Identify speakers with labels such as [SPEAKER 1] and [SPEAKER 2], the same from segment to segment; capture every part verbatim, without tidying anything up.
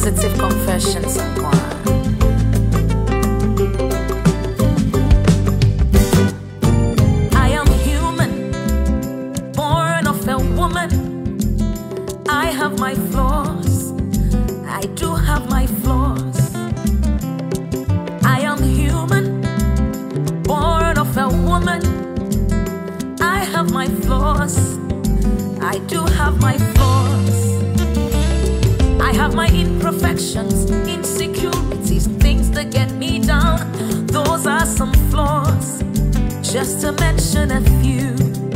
[SPEAKER 1] Positive confessions. I am human, born of a woman. I have my flaws. I do have my flaws. I am human, born of a woman. I have my flaws. I do have my flaws. I have my imperfections, insecurities, things that get me down. Those are some flaws, just to mention a few.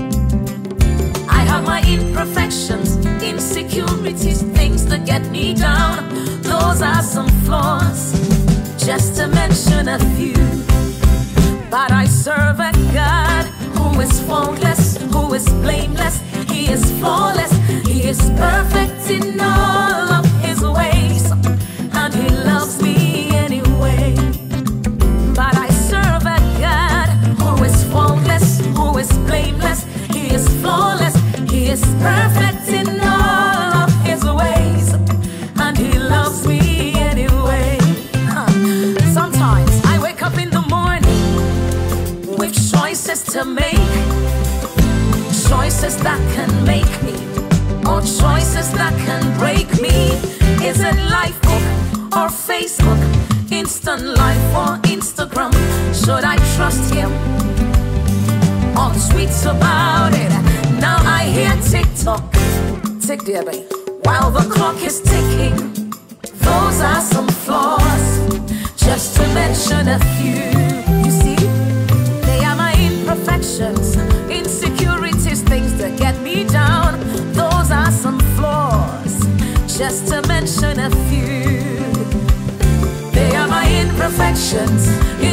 [SPEAKER 1] I have my imperfections, insecurities, things that get me down. Those are some flaws, just to mention a few. But I serve a God who is faultless, who is blameless. He is flawless, He is perfect in all of His ways, and He loves me anyway. But I serve a God who is faultless, who is blameless. He is flawless, He is perfect in all of His ways, and He loves me anyway. Sometimes I wake up in the morning with choices to make, choices that can make me, or choices that can break me. Is it Lifebook or Facebook, Instant Life or Instagram? Should I trust Him or tweets about it? Now I hear TikTok, tick dear babe, while the clock is ticking. Those are some flaws, just to mention a few. You see, they are my imperfections, insecurities, things that get me down. Those are some flaws, just to mention a few. They are my imperfections,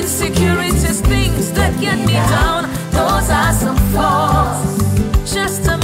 [SPEAKER 1] insecurities, things that get me down. Those are some flaws, just to